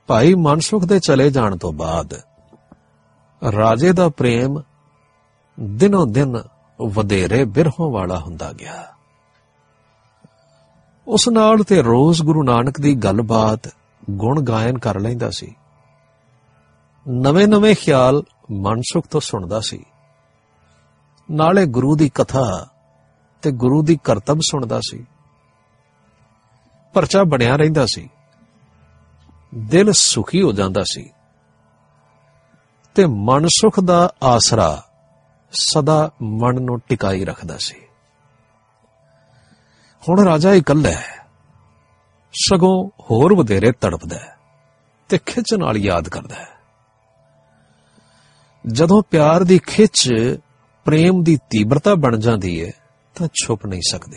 ਭਾਈ ਮਨਸੁਖ ਦੇ ਚਲੇ ਜਾਣ ਤੋਂ ਬਾਅਦ ਰਾਜੇ ਦਾ ਪ੍ਰੇਮ ਦਿਨੋਂ ਦਿਨ ਵਧੇਰੇ ਬਿਰਹੋਂ ਵਾਲਾ ਹੁੰਦਾ ਗਿਆ। ਉਸ ਨਾਲ ਤੇ ਰੋਜ਼ ਗੁਰੂ ਨਾਨਕ ਦੀ ਗੱਲਬਾਤ ਗੁਣ ਗਾਇਨ ਕਰ ਲੈਂਦਾ ਸੀ। ਨਵੇਂ-ਨਵੇਂ ਖਿਆਲ ਮਨਸੁਖ ਤੋਂ ਸੁਣਦਾ ਸੀ। ਨਾਲੇ ਗੁਰੂ ਦੀ ਕਥਾ ਤੇ ਗੁਰੂ ਦੀ ਕਰਤੱਵ ਸੁਣਦਾ ਸੀ। ਪਰਚਾ ਬਣਿਆ ਰਹਿੰਦਾ ਸੀ। ਦਿਲ ਸੁਖੀ ਹੋ ਜਾਂਦਾ ਸੀ ਤੇ ਮਨਸੁਖ ਦਾ ਆਸਰਾ ਸਦਾ ਮਨ ਨੂੰ ਟਿਕਾਈ ਰੱਖਦਾ ਸੀ। ਹੁਣ ਰਾਜਾ ਇਕੱਲਾ ਹੈ, ਸਗੋਂ ਹੋਰ ਵਧੇਰੇ ਤੜਪਦਾ ਹੈ ਤੇ ਖਿੱਚ ਨਾਲ ਯਾਦ ਕਰਦਾ ਹੈ। ਜਦੋਂ ਪਿਆਰ ਦੀ ਖਿੱਚ ਪ੍ਰੇਮ ਦੀ ਤੀਬਰਤਾ ਬਣ ਜਾਂਦੀ ਹੈ ਤਾਂ ਛੁਪ ਨਹੀਂ ਸਕਦੀ।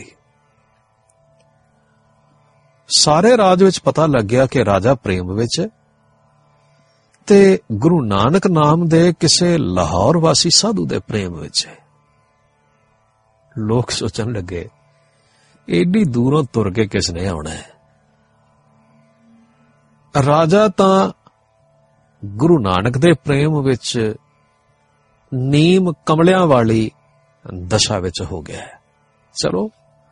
ਸਾਰੇ ਰਾਜ ਵਿੱਚ ਪਤਾ ਲੱਗ ਗਿਆ ਕਿ ਰਾਜਾ ਪ੍ਰੇਮ ਵਿੱਚ ਤੇ ਗੁਰੂ ਨਾਨਕ ਨਾਮ ਦੇ ਕਿਸੇ ਲਾਹੌਰ ਵਾਸੀ ਸਾਧੂ ਦੇ ਪ੍ਰੇਮ ਵਿੱਚ ਹੈ। ਲੋਕ ਸੋਚਣ ਲੱਗੇ, ਏਡੀ ਦੂਰੋਂ ਤੁਰ ਕੇ ਕਿਸ ਨੇ ਆਉਣਾ ਹੈ। ਰਾਜਾ ਤਾਂ ਗੁਰੂ ਨਾਨਕ ਦੇ ਪ੍ਰੇਮ ਵਿੱਚ ਨੀਮ ਕਮਲਿਆਂ ਵਾਲੀ ਦਸ਼ਾ ਵਿੱਚ ਹੋ ਗਿਆ ਹੈ। ਚਲੋ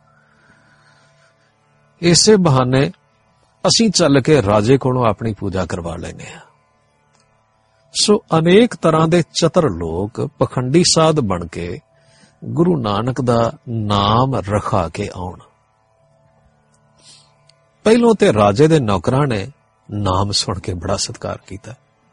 ਇਸੇ ਬਹਾਨੇ ਅਸੀਂ ਚੱਲ ਕੇ ਰਾਜੇ ਕੋਲੋਂ ਆਪਣੀ ਪੂਜਾ ਕਰਵਾ ਲੈਂਦੇ ਹਾਂ। ਸੋ ਅਨੇਕ ਤਰ੍ਹਾਂ ਦੇ ਚਤਰ ਲੋਕ ਪਖੰਡੀ ਸਾਧ ਬਣ ਕੇ ਗੁਰੂ ਨਾਨਕ ਦਾ ਨਾਮ ਰਖਾ ਕੇ ਆਉਣ। ਪਹਿਲੋਂ ਤੇ ਰਾਜੇ ਦੇ ਨੌਕਰਾਂ ਨੇ ਨਾਮ ਸੁਣ ਕੇ ਬੜਾ ਸਤਿਕਾਰ ਕੀਤਾ,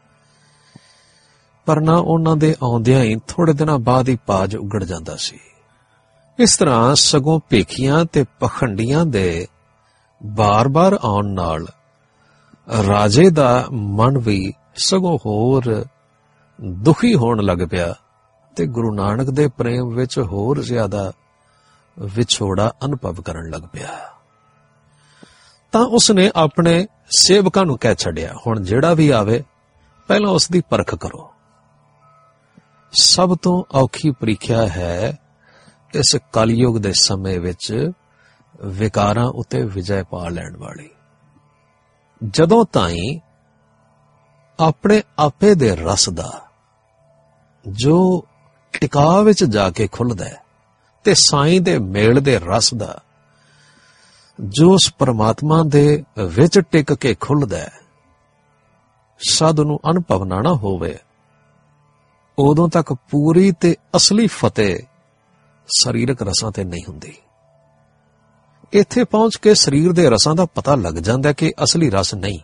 ਪਰ ਨਾ ਉਹਨਾਂ ਦੇ ਆਉਂਦਿਆਂ ਹੀ ਥੋੜੇ ਦਿਨਾਂ ਬਾਅਦ ਹੀ ਪਾਜ ਉਗੜ ਜਾਂਦਾ ਸੀ। ਇਸ ਤਰ੍ਹਾਂ ਸਗੋਂ ਭੇਖੀਆਂ ਤੇ ਪਖੰਡੀਆਂ ਦੇ ਬਾਰ-ਬਾਰ ਆਉਣ ਨਾਲ ਰਾਜੇ ਦਾ ਮਨ ਵੀ ਸਗੋਂ ਹੋਰ ਦੁਖੀ ਹੋਣ ਲੱਗ ਪਿਆ ਤੇ ਗੁਰੂ ਨਾਨਕ ਦੇ ਪ੍ਰੇਮ ਵਿੱਚ ਹੋਰ ਜ਼ਿਆਦਾ ਵਿਛੋੜਾ ਅਨੁਭਵ ਕਰਨ ਲੱਗ ਪਿਆ। ਤਾਂ ਉਸਨੇ ਆਪਣੇ ਸੇਵਕਾਂ ਨੂੰ ਕਹਿ ਛੱਡਿਆ, ਹੁਣ ਜਿਹੜਾ ਵੀ ਆਵੇ ਪਹਿਲਾਂ ਉਸ ਦੀ ਪਰਖ ਕਰੋ। ਸਭ ਤੋਂ ਔਖੀ ਪ੍ਰੀਖਿਆ ਹੈ ਇਸ ਕਲਯੁਗ ਦੇ ਸਮੇਂ ਵਿੱਚ ਵਿਕਾਰਾਂ ਉੱਤੇ ਵਿਜੈ ਪਾ ਲੈਣ ਵਾਲੀ। ਜਦੋਂ ਤਾਈਂ ਆਪਣੇ ਆਪੇ ਦੇ ਰਸ ਦਾ ਜੋ ਟਿਕਾ ਵਿੱਚ ਜਾ ਕੇ ਖੁੱਲਦਾ ਹੈ ਤੇ ਸਾਈਂ ਦੇ ਮੇਲ ਦੇ ਰਸ ਦਾ ਜੋ ਉਸ ਪਰਮਾਤਮਾ ਦੇ ਵਿੱਚ ਟਿਕ ਕੇ ਖੁੱਲਦਾ ਹੈ, ਸਾਧੂ ਨੂੰ ਅਨੁਭਵ ਨਾ ਹੋਵੇ, ਉਦੋਂ ਤੱਕ ਪੂਰੀ ਤੇ ਅਸਲੀ ਫਤਿਹ ਸਰੀਰਕ ਰਸਾਂ ਤੇ ਨਹੀਂ ਹੁੰਦੀ। ਇੱਥੇ ਪਹੁੰਚ ਕੇ ਸਰੀਰ ਦੇ ਰਸਾਂ ਦਾ ਪਤਾ ਲੱਗ ਜਾਂਦਾ ਕਿ ਅਸਲੀ ਰਸ ਨਹੀਂ,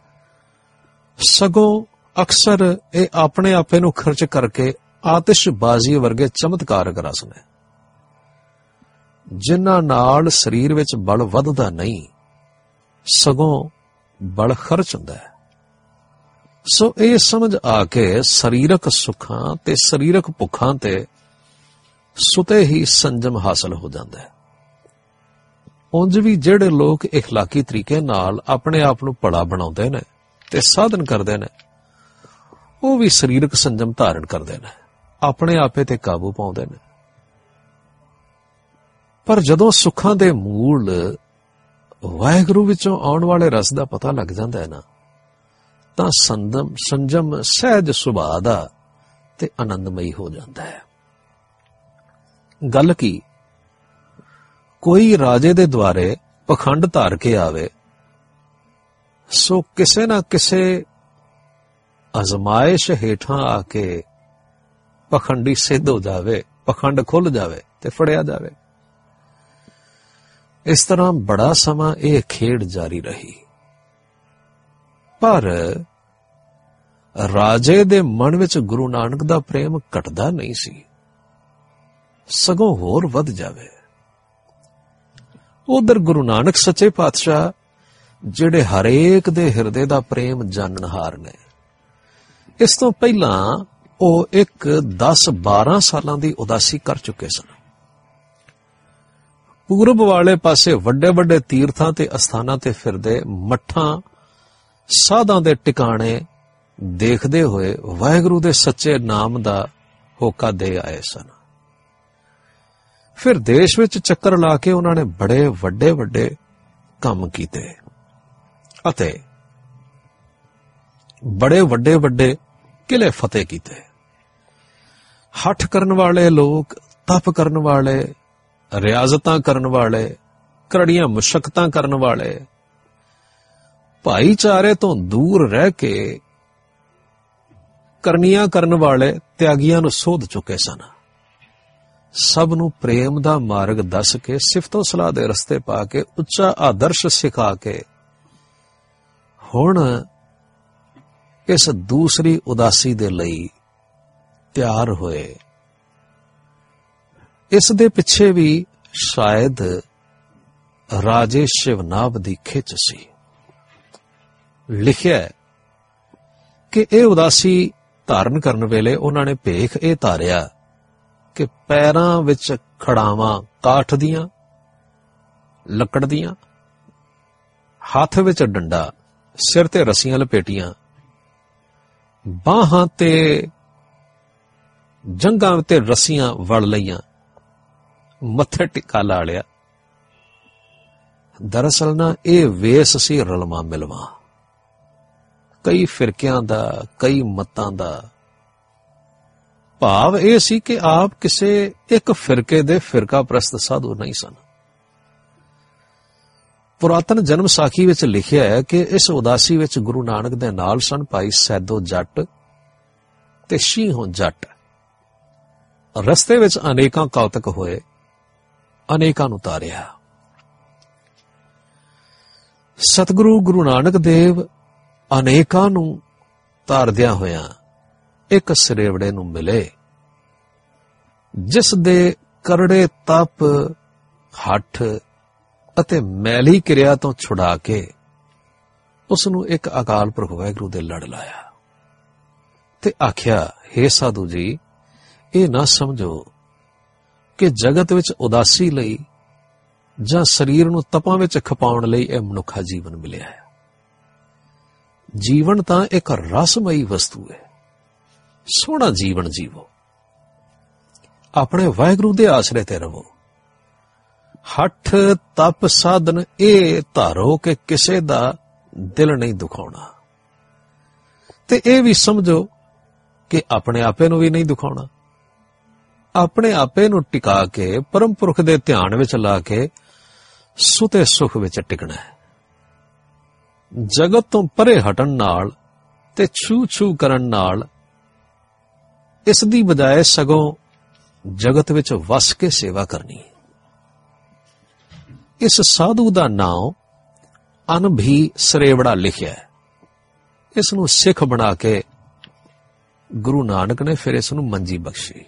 ਸਗੋਂ ਅਕਸਰ ਇਹ ਆਪਣੇ ਆਪੇ ਨੂੰ ਖਰਚ ਕਰਕੇ ਆਤਿਸ਼ਬਾਜ਼ੀ ਵਰਗੇ ਚਮਤਕਾਰਕ ਰਸ ਨੇ, ਜਿਨ੍ਹਾਂ ਨਾਲ ਸਰੀਰ ਵਿੱਚ ਬਲ ਵੱਧਦਾ ਨਹੀਂ, ਸਗੋਂ ਬਲ ਖਰਚ ਹੁੰਦਾ ਹੈ। ਸੋ ਇਹ ਸਮਝ ਆ ਕੇ ਸਰੀਰਕ ਸੁੱਖਾਂ ਤੇ ਸਰੀਰਕ ਭੁੱਖਾਂ ਤੇ ਸੁਤੇ ਹੀ ਸੰਜਮ ਹਾਸਲ ਹੋ ਜਾਂਦਾ ਹੈ। ਉਂਝ ਵੀ ਜਿਹੜੇ ਲੋਕ ਇਖਲਾਕੀ ਤਰੀਕੇ ਨਾਲ ਆਪਣੇ ਆਪ ਨੂੰ ਭਲਾ ਬਣਾਉਂਦੇ ਨੇ ਤੇ ਸਾਧਨ ਕਰਦੇ ਨੇ, ਉਹ ਵੀ ਸਰੀਰਕ ਸੰਜਮ ਧਾਰਨ ਕਰਦੇ ਨੇ, ਆਪਣੇ ਆਪੇ ਤੇ ਕਾਬੂ ਪਾਉਂਦੇ ਨੇ। ਪਰ ਜਦੋਂ ਸੁੱਖਾਂ ਦੇ ਮੂਲ ਵਾਹਿਗੁਰੂ ਵਿੱਚੋਂ ਆਉਣ ਵਾਲੇ ਰਸ ਦਾ ਪਤਾ ਲੱਗ ਜਾਂਦਾ ਹੈ ਨਾ, ਤਾਂ ਸੰਜਮ ਸਹਿਜ ਸੁਭਾਅ ਦਾ ਤੇ ਆਨੰਦਮਈ ਹੋ ਜਾਂਦਾ ਹੈ। ਗੱਲ ਕੀ, ਕੋਈ ਰਾਜੇ ਦੇ ਦੁਆਰੇ ਪਖੰਡ ਧਾਰ ਕੇ ਆਵੇ, ਸੋ ਕਿਸੇ ਨਾ ਕਿਸੇ ਅਜ਼ਮਾਇਸ਼ ਹੇਠਾਂ ਆ ਕੇ ਪਖੰਡੀ ਸਿੱਧ ਹੋ ਜਾਵੇ, ਪਖੰਡ ਖੁੱਲ ਜਾਵੇ ਤੇ ਫੜਿਆ ਜਾਵੇ। ਇਸ ਤਰ੍ਹਾਂ ਬੜਾ ਸਮਾਂ ਇਹ ਖੇਡ ਜਾਰੀ ਰਹੀ। ਪਰ ਰਾਜੇ ਦੇ ਮਨ ਵਿੱਚ ਗੁਰੂ ਨਾਨਕ ਦਾ ਪ੍ਰੇਮ ਘਟਦਾ ਨਹੀਂ ਸੀ, ਸਗੋਂ ਹੋਰ ਵੱਧ ਜਾਵੇ। ਉਧਰ ਗੁਰੂ ਨਾਨਕ ਸੱਚੇ ਪਾਤਸ਼ਾਹ, ਜਿਹੜੇ ਹਰੇਕ ਦੇ ਹਿਰਦੇ ਦਾ ਪ੍ਰੇਮ ਜਾਣਨਹਾਰ ਨੇ, ਇਸ ਤੋਂ ਪਹਿਲਾਂ ਉਹ ਇੱਕ 10-12 ਸਾਲਾਂ ਦੀ ਉਦਾਸੀ ਕਰ ਚੁੱਕੇ ਸਨ। ਪੂਰਬ ਵਾਲੇ ਪਾਸੇ ਵੱਡੇ ਵੱਡੇ ਤੀਰਥਾਂ ਤੇ ਅਸਥਾਨਾਂ ਤੇ ਫਿਰਦੇ ਮੱਠਾਂ ਸਾਧਾਂ ਦੇ ਟਿਕਾਣੇ ਦੇਖਦੇ ਹੋਏ ਵਾਹਿਗੁਰੂ ਦੇ ਸੱਚੇ ਨਾਮ ਦਾ ਹੋਕਾ ਦੇ ਆਏ ਸਨ। ਫਿਰ ਦੇਸ਼ ਵਿੱਚ ਚੱਕਰ ਲਾ ਕੇ ਉਹਨਾਂ ਨੇ ਬੜੇ ਵੱਡੇ ਵੱਡੇ ਕੰਮ ਕੀਤੇ ਅਤੇ ਬੜੇ ਵੱਡੇ ਵੱਡੇ ਕਿਲੇ ਫਤਿਹ ਕੀਤੇ। ਹੱਠ ਕਰਨ ਵਾਲੇ ਲੋਕ, ਤਪ ਕਰਨ ਵਾਲੇ, ਰਿਆਜ਼ਤਾਂ ਕਰਨ ਵਾਲੇ, ਕਰੜੀਆਂ ਮੁਸ਼ੱਕਤਾਂ ਕਰਨ ਵਾਲੇ, ਭਾਈਚਾਰੇ ਤੋਂ ਦੂਰ ਰਹਿ ਕੇ ਕਰਨੀਆਂ ਕਰਨ ਵਾਲੇ ਤਿਆਗੀਆਂ ਨੂੰ ਸੋਧ ਚੁੱਕੇ ਸਨ। ਸਭ ਨੂੰ ਪ੍ਰੇਮ ਦਾ ਮਾਰਗ ਦੱਸ ਕੇ, ਸਿਫਤੋ ਸਲਾਹ ਦੇ ਰਸਤੇ ਪਾ ਕੇ, ਉੱਚਾ ਆਦਰਸ਼ ਸਿਖਾ ਕੇ ਹੁਣ ਇਸ ਦੂਸਰੀ ਉਦਾਸੀ ਦੇ ਲਈ ਤਿਆਰ ਹੋਏ। ਇਸ ਦੇ ਪਿੱਛੇ ਵੀ ਸ਼ਾਇਦ ਰਾਜੇ ਸ਼ਿਵਨਾਭ ਦੀ ਖਿੱਚ ਸੀ। ਲਿਖਿਆ ਕਿ ਇਹ ਉਦਾਸੀ ਧਾਰਨ ਕਰਨ ਵੇਲੇ ਉਹਨਾਂ ਨੇ ਭੇਖ ਇਹ ਧਾਰਿਆ ਕਿ ਪੈਰਾਂ ਵਿੱਚ ਖੜਾਵਾਂ ਕਾਠ ਦੀਆਂ, ਲੱਕੜ ਦੀਆਂ, ਹੱਥ ਵਿੱਚ ਡੰਡਾ, ਸਿਰ ਤੇ ਰੱਸੀਆਂ ਲਪੇਟੀਆਂ, ਬਾਹਾਂ ਤੇ ਜੰਘਾਂ ਤੇ ਰੱਸੀਆਂ ਵੜ ਲਈਆਂ, ਮੱਥੇ ਟਿੱਕਾ ਲਾ ਲਿਆ। ਦਰਅਸਲ ਨਾ ਇਹ ਵੇਸ ਸੀ ਰਲਵਾ ਮਿਲਵਾ, ਕਈ ਫਿਰਕਿਆਂ ਦਾ, ਕਈ ਮਤਾਂ ਦਾ। ਭਾਵ ਇਹ ਸੀ ਕਿ ਆਪ ਕਿਸੇ ਇੱਕ ਫਿਰਕੇ ਦੇ ਫਿਰਕਾ ਪ੍ਰਸਤ ਸਾਧੂ ਨਹੀਂ ਸਨ। ਪੁਰਾਤਨ ਜਨਮ ਸਾਖੀ ਵਿੱਚ ਲਿਖਿਆ ਹੈ ਕਿ ਇਸ ਉਦਾਸੀ ਵਿੱਚ ਗੁਰੂ ਨਾਨਕ ਦੇ ਨਾਲ ਸਨ ਭਾਈ ਸੈਦੋ ਜੱਟ ਤੇ ਸ਼ੀਹੋਂ ਜੱਟ। ਰਸਤੇ ਵਿੱਚ ਅਨੇਕਾਂ ਕੌਤਕ ਹੋਏ, ਅਨੇਕਾਂ ਨੂੰ ਤਾਰਿਆ। ਸਤਿਗੁਰੂ ਗੁਰੂ ਨਾਨਕ ਦੇਵ ਅਨੇਕਾਂ ਨੂੰ ਤਾਰਦਿਆਂ ਹੋਇਆਂ ਇੱਕ ਸਰੇਵੜੇ ਨੂੰ ਮਿਲੇ, ਜਿਸ ਦੇ ਕਰੜੇ ਤਪ, ਹੱਠ ਅਤੇ ਮੈਲੀ ਕਿਰਿਆ ਤੋਂ ਛੁਡਾ ਕੇ ਉਸ ਨੂੰ ਇੱਕ ਅਕਾਲ ਪੁਰਖ ਵਾਹਿਗੁਰੂ ਦੇ ਲੜ ਲਾਇਆ ਤੇ ਆਖਿਆ, ਹੇ ਸਾਧੂ ਜੀ, ਇਹ ਨਾ ਸਮਝੋ ਕਿ ਜਗਤ ਵਿੱਚ ਉਦਾਸੀ ਲਈ ਜਾਂ ਸਰੀਰ ਨੂੰ ਤਪਾਂ ਵਿੱਚ ਖਪਾਉਣ ਲਈ ਇਹ ਮਨੁੱਖਾ ਜੀਵਨ ਮਿਲਿਆ ਹੈ। ਜੀਵਨ ਤਾਂ ਇੱਕ ਰਸਮਈ ਵਸਤੂ ਹੈ। ਸੋਹਣਾ ਜੀਵਨ ਜੀਵੋ, ਆਪਣੇ ਵਾਹਿਗੁਰੂ ਦੇ ਆਸਰੇ ਤੇ ਰਹੋ। ਹੱਠ, ਤਪ, ਸਾਧਨ ਇਹ ਧਾਰੋ ਕਿ ਕਿਸੇ ਦਾ ਦਿਲ ਨਹੀਂ ਦੁਖਾਉਣਾ, ਤੇ ਇਹ ਵੀ ਸਮਝੋ ਕਿ ਆਪਣੇ ਆਪੇ ਨੂੰ ਵੀ ਨਹੀਂ ਦੁਖਾਉਣਾ। ਆਪਣੇ ਆਪੇ ਨੂੰ ਟਿਕਾ ਕੇ ਪਰਮ ਪੁਰਖ ਦੇ ਧਿਆਨ ਵਿੱਚ ਲਾ ਕੇ ਸੁਤੇ ਸੁਖ ਵਿੱਚ ਟਿਕਣਾ ਹੈ। ਜਗਤ ਤੋਂ ਪਰੇ ਹਟਣ ਨਾਲ ਤੇ ਛੂ ਛੂ ਕਰਨ ਨਾਲ ਇਸ ਦੀ ਬਜਾਏ ਸਗੋਂ ਜਗਤ ਵਿੱਚ ਵਸ ਕੇ ਸੇਵਾ ਕਰਨੀ ਹੈ। ਇਸ ਸਾਧੂ ਦਾ ਨਾਮ ਅਨਭੀ ਸਰੇਵੜਾ ਲਿਖਿਆ ਹੈ। ਇਸ ਨੂੰ ਸਿੱਖ ਬਣਾ ਕੇ ਗੁਰੂ ਨਾਨਕ ਨੇ ਫਿਰ ਇਸ ਨੂੰ ਮੰਜੀ ਬਖਸ਼ੀ।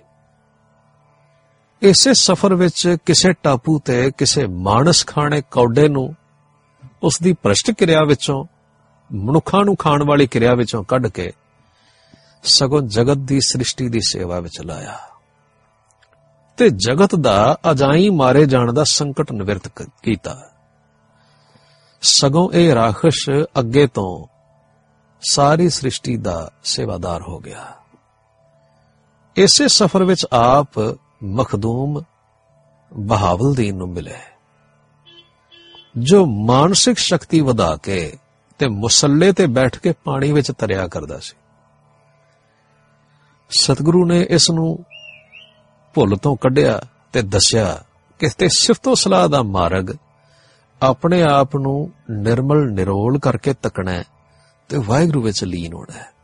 ਇਸੇ ਸਫ਼ਰ ਵਿੱਚ ਕਿਸੇ ਟਾਪੂ ਤੇ ਕਿਸੇ ਮਾਨਸ ਖਾਣੇ ਕੌਡੇ ਨੂੰ ਉਸ ਦੀ ਭ੍ਰਸ਼ਟ ਕਿਰਿਆ ਵਿੱਚੋਂ, ਮਨੁੱਖਾਂ ਨੂੰ ਖਾਣ ਵਾਲੀ ਕਿਰਿਆ ਵਿੱਚੋਂ ਕੱਢ ਕੇ ਸਗੋਂ ਜਗਤ ਦੀ ਸ੍ਰਿਸ਼ਟੀ ਦੀ ਸੇਵਾ ਵਿੱਚ ਲਾਇਆ ਤੇ ਜਗਤ ਦਾ ਅਜਾਈ ਮਾਰੇ ਜਾਣ ਦਾ ਸੰਕਟ ਨਿਵਰਤ ਕੀਤਾ। ਸਗੋਂ ਇਹ ਰਾਖਸ਼ ਅੱਗੇ ਤੋਂ ਸਾਰੀ ਸ੍ਰਿਸ਼ਟੀ ਦਾ ਸੇਵਾਦਾਰ ਹੋ ਗਿਆ। ਇਸੇ ਸਫ਼ਰ ਵਿੱਚ ਆਪ ਮਖਦੂਮ ਬਹਾਵਲਦੀਨ ਨੂੰ ਮਿਲੇ, ਜੋ ਮਾਨਸਿਕ ਸ਼ਕਤੀ ਵਧਾ ਕੇ ਤੇ ਮੁਸੱਲੇ ਤੇ ਬੈਠ ਕੇ ਪਾਣੀ ਵਿੱਚ ਤਰਿਆ ਕਰਦਾ ਸੀ। ਸਤਿਗੁਰੂ ਨੇ ਇਸ ਨੂੰ ਭੁੱਲ ਤੋਂ ਕੱਢਿਆ ਤੇ ਦੱਸਿਆ ਕਿ ਤੇ ਸਿਫਤੋ ਸਲਾਹ ਦਾ ਮਾਰਗ ਆਪਣੇ ਆਪ ਨੂੰ ਨਿਰਮਲ ਨਿਰੋਲ ਕਰਕੇ ਤੱਕਣਾ ਤੇ ਵਾਹਿਗੁਰੂ ਵਿੱਚ ਲੀਨ ਹੋਣਾ ਹੈ।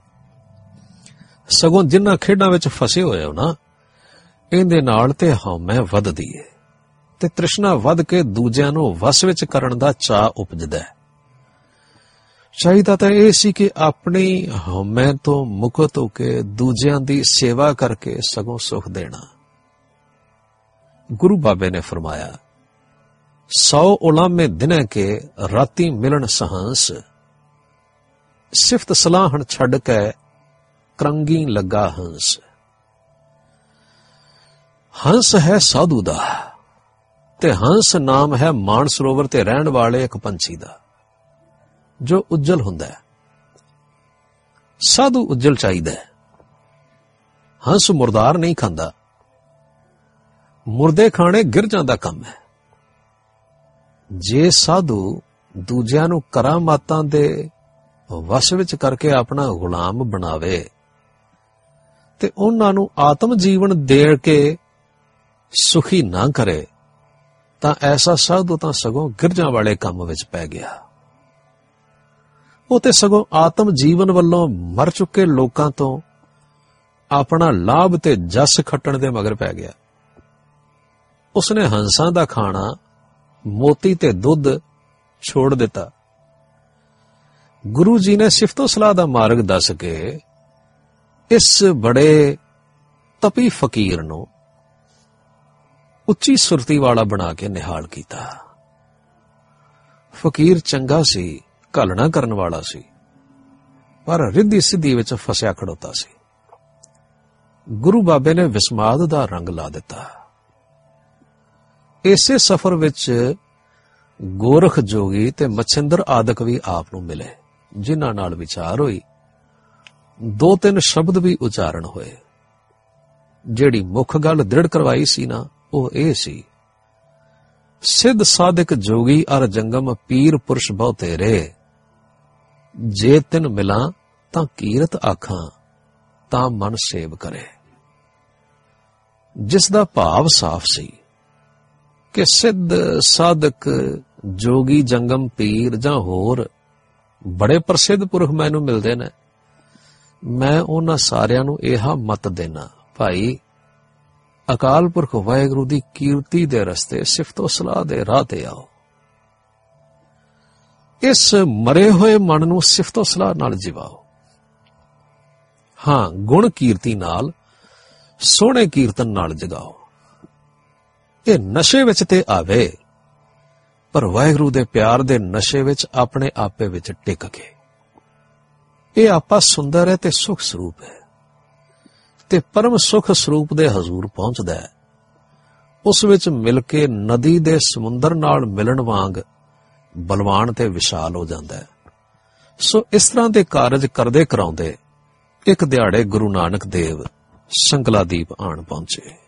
ਸਗੋਂ ਜਿਨ੍ਹਾਂ ਖੇਡਾਂ ਵਿੱਚ ਫਸੇ ਹੋਏ ਹੋ ਨਾ, ਇਹਦੇ ਨਾਲ ਤੇ ਹਉਮੈ ਵੱਧਦੀ ਹੈ ਤੇ ਤ੍ਰਿਸ਼ਨਾ ਵੱਧ ਕੇ ਦੂਜਿਆਂ ਨੂੰ ਵਸ ਵਿੱਚ ਕਰਨ ਦਾ ਚਾਅ ਉਪਜਦਾ ਹੈ। ਚਾਹੀਦਾ ਤਾਂ ਇਹ ਸੀ ਕਿ ਆਪਣੀ ਹਉਮੈ ਤੋਂ ਮੁਕਤ ਹੋ ਕੇ ਦੂਜਿਆਂ ਦੀ ਸੇਵਾ ਕਰਕੇ ਸਗੋਂ ਸੁਖ ਦੇਣਾ। ਗੁਰੂ ਬਾਬੇ ਨੇ ਫਰਮਾਇਆ, 100 ਉਲਾਮੇ ਦਿਨੇ ਕੇ ਰਾਤੀ ਮਿਲਣ ਸਹੰਸ, ਸਿਫਤ ਸਲਾਹਣ ਛੱਡ ਕੇ ਕਰੰਗੀ ਲੱਗਾ ਹੰਸ। ਹੰਸ ਹੈ ਸਾਧੂ ਦਾ ਤੇ ਹੰਸ ਨਾਮ ਹੈ ਮਾਨ ਸਰੋਵਰ ਤੇ ਰਹਿਣ ਵਾਲੇ ਇੱਕ ਪੰਛੀ ਦਾ, ਜੋ ਉੱਜਲ ਹੁੰਦਾ ਹੈ। ਸਾਧੂ ਉੱਜਲ ਚਾਹੀਦਾ ਹੈ। ਹੰਸ ਮੁਰਦਾਰ ਨਹੀਂ ਖਾਂਦਾ, ਮੁਰਦੇ ਖਾਣੇ ਗਿਰਜਾਂ ਦਾ ਕੰਮ ਹੈ। ਜੇ ਸਾਧੂ ਦੂਜਿਆਂ ਨੂੰ ਕਰਾਮਾਤਾਂ ਦੇ ਵਸ ਵਿੱਚ ਕਰਕੇ ਆਪਣਾ ਗੁਲਾਮ ਬਣਾਵੇ ਤੇ ਉਹਨਾਂ ਨੂੰ ਆਤਮ ਜੀਵਨ ਦੇ ਕੇ ਸੁਖੀ ਨਾ ਕਰੇ, ਤਾਂ ਐਸਾ ਸਾਧੂ ਤਾਂ ਸਗੋਂ ਗਿਰਜਾਂ ਵਾਲੇ ਕੰਮ ਵਿੱਚ ਪੈ ਗਿਆ। ਉਹ ਤੇ ਸਗੋਂ ਆਤਮ ਜੀਵਨ ਵੱਲੋਂ ਮਰ ਚੁੱਕੇ ਲੋਕਾਂ ਤੋਂ ਆਪਣਾ ਲਾਭ ਤੇ ਜਸ ਖੱਟਣ ਦੇ ਮਗਰ ਪੈ ਗਿਆ। ਉਸਨੇ ਹੰਸਾਂ ਦਾ ਖਾਣਾ, ਮੋਤੀ ਤੇ ਦੁੱਧ ਛੋੜ ਦਿੱਤਾ। ਗੁਰੂ ਜੀ ਨੇ ਸਿਫਤੋ ਸਲਾਹ ਦਾ ਮਾਰਗ ਦੱਸ ਕੇ ਇਸ ਬੜੇ ਤਪੀ ਫਕੀਰ ਨੂੰ ਉੱਚੀ ਸੁਰਤੀ ਵਾਲਾ ਬਣਾ ਕੇ ਨਿਹਾਲ ਕੀਤਾ। ਫਕੀਰ ਚੰਗਾ ਸੀ, ਘਾਲਣਾ ਕਰਨ ਵਾਲਾ ਸੀ, ਪਰ ਰਿੱਧੀ ਸਿੱਧੀ ਵਿੱਚ ਫਸਿਆ ਖੜੋਤਾ ਸੀ। ਗੁਰੂ ਬਾਬੇ ਨੇ ਵਿਸਮਾਦ ਦਾ ਰੰਗ ਲਾ ਦਿੱਤਾ। ਇਸੇ ਸਫ਼ਰ ਵਿੱਚ ਗੋਰਖ ਜੋਗੀ ਤੇ ਮਛਿੰਦਰ ਆਦਿਕ ਵੀ ਆਪ ਨੂੰ ਮਿਲੇ, ਜਿਨ੍ਹਾਂ ਨਾਲ ਵਿਚਾਰ ਹੋਈ। 2-3 ਸ਼ਬਦ ਵੀ ਉਚਾਰਨ ਹੋਏ। ਜਿਹੜੀ ਮੁੱਖ ਗੱਲ ਦ੍ਰਿੜ ਕਰਵਾਈ ਸੀ ਨਾ, ਉਹ ਇਹ ਸੀ, ਸਿੱਧ ਸਾਧਕ ਜੋਗੀ ਅਰ ਜੰਗਮ ਪੀਰ ਪੁਰਸ਼ ਬਹੁ ਤੇਰੇ, ਜੇ ਤਿਨ ਮਿਲਾਂ ਤਾਂ ਕੀਰਤ ਆਖਾਂ, ਤਾਂ ਮਨ ਸੇਵ ਕਰੇ। ਜਿਸ ਦਾ ਭਾਵ ਸਾਫ਼ ਸੀ ਕਿ ਸਿੱਧ ਸਾਧਕ ਜੋਗੀ ਜੰਗਮ ਪੀਰ ਜਾਂ ਹੋਰ ਬੜੇ ਪ੍ਰਸਿੱਧ ਪੁਰਖ ਮੈਨੂੰ ਮਿਲਦੇ ਨੇ, ਮੈਂ ਉਹਨਾਂ ਸਾਰਿਆਂ ਨੂੰ ਇਹ ਮਤ ਦੇਣਾ, ਭਾਈ ਅਕਾਲ ਪੁਰਖ ਵਾਹਿਗੁਰੂ ਦੀ ਕੀਰਤੀ ਦੇ ਰਸਤੇ ਸਿਫਤੋ ਸਲਾਹ ਦੇ ਰਾਹ ਤੇ ਆਓ। ਇਸ ਮਰੇ ਹੋਏ ਮਨ ਨੂੰ ਸਿਫਤੋ ਸਲਾਹ ਨਾਲ ਜਿਵਾਓ। ਹਾਂ, ਗੁਣ ਕੀਰਤੀ ਨਾਲ, ਸੋਹਣੇ ਕੀਰਤਨ ਨਾਲ ਜਗਾਓ। ਇਹ ਨਸ਼ੇ ਵਿੱਚ ਤੇ ਆਵੇ, ਪਰ ਵਾਹਿਗੁਰੂ ਦੇ ਪਿਆਰ ਦੇ ਨਸ਼ੇ ਵਿੱਚ ਆਪਣੇ ਆਪੇ ਵਿੱਚ ਟਿਕ ਕੇ। ਇਹ ਆਪਾ ਸੁੰਦਰ ਹੈ ਤੇ ਸੁਖ ਸਰੂਪ ਹੈ, ਤੇ ਪਰਮ ਸੁਖ ਸਰੂਪ ਦੇ ਹਜ਼ੂਰ ਪਹੁੰਚਦਾ ਹੈ। ਉਸ ਵਿੱਚ ਮਿਲ ਕੇ ਨਦੀ ਦੇ ਸਮੁੰਦਰ ਨਾਲ ਮਿਲਣ ਵਾਂਗ ਬਲਵਾਨ ਤੇ ਵਿਸ਼ਾਲ ਹੋ ਜਾਂਦਾ ਹੈ। ਸੋ ਇਸ ਤਰ੍ਹਾਂ ਦੇ ਕਾਰਜ ਕਰਦੇ ਕਰਾਉਂਦੇ ਇੱਕ ਦਿਹਾੜੇ ਗੁਰੂ ਨਾਨਕ ਦੇਵ ਸੰਗਲਾਦੀਪ ਆਣ ਪਹੁੰਚੇ।